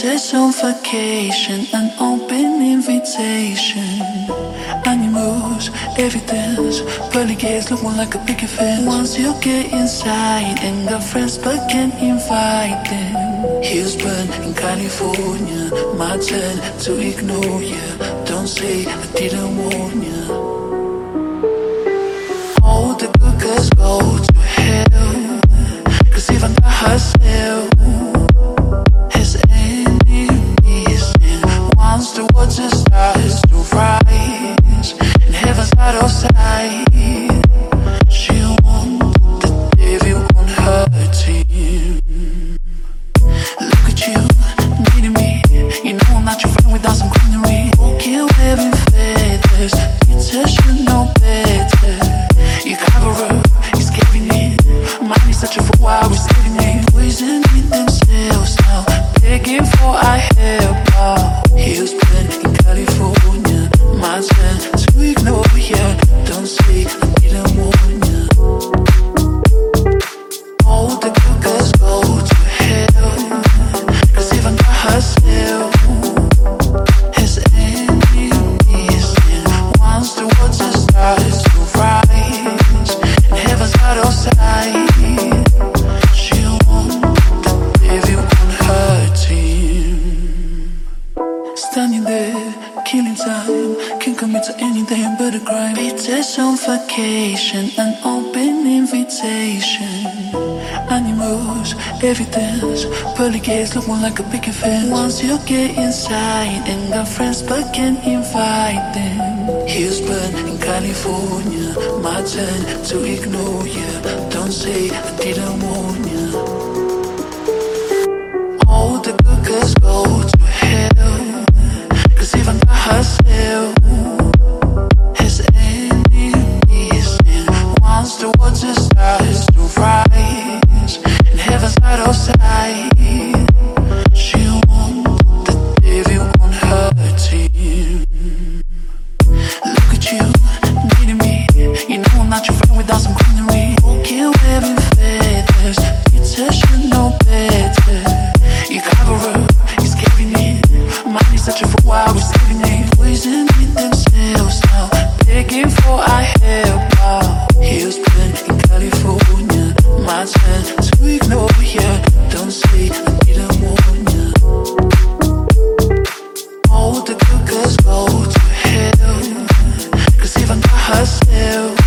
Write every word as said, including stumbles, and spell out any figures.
Beaches on vacation, an open invitation. Animals, evidence, pearly gates look more like a picket fence. Once you get inside, and got friends but can't invite them. Houston in California, my turn to ignore you. Don't say I didn't warn you. All the good girls go to hell, cause even God herself has any reason. Once the water starts to rise and heaven's out of sight, she wants the devil on her team. Look at you, needing me. You know I'm not your friend without some greenery. Walking wearing feathers, you should know better. You cover up, you're scaring me. Mine is such a fool while we're saving me. Poisoning themselves now, begging for our help out. Houston in California, my turn to ignore ya. Don't say I didn't warn ya. All the good girls go to hell, cause even God herself has any reason. Once the water starts to rise and heaven's out of sight, she wants the devil on her team. Standing there, killing time, can't commit to anything but a crime. Beaches on vacation, an open invitation. Animals, evidence, pearly gates look more like a picket fence. Once you get inside, and got friends but can't invite them. Houston in California, my turn to ignore you. Don't say I didn't warn you. All the good girls go to hell, cause even God herself has any reason. Once the water starts to rise and heaven's out of sight, she wants the devil on her team. Look at you, needing me. You know I'm not your friend without some greenery. Walking wearing feathers, you should know better. You cover up, you're scaring me. Mine is such a fool while we're saving me. Poisoning themselves now, begging for our help out. Houston in California, my turn to ignore ya. Don't say I didn't warn ya. All the good girls go to hell, cause even God herself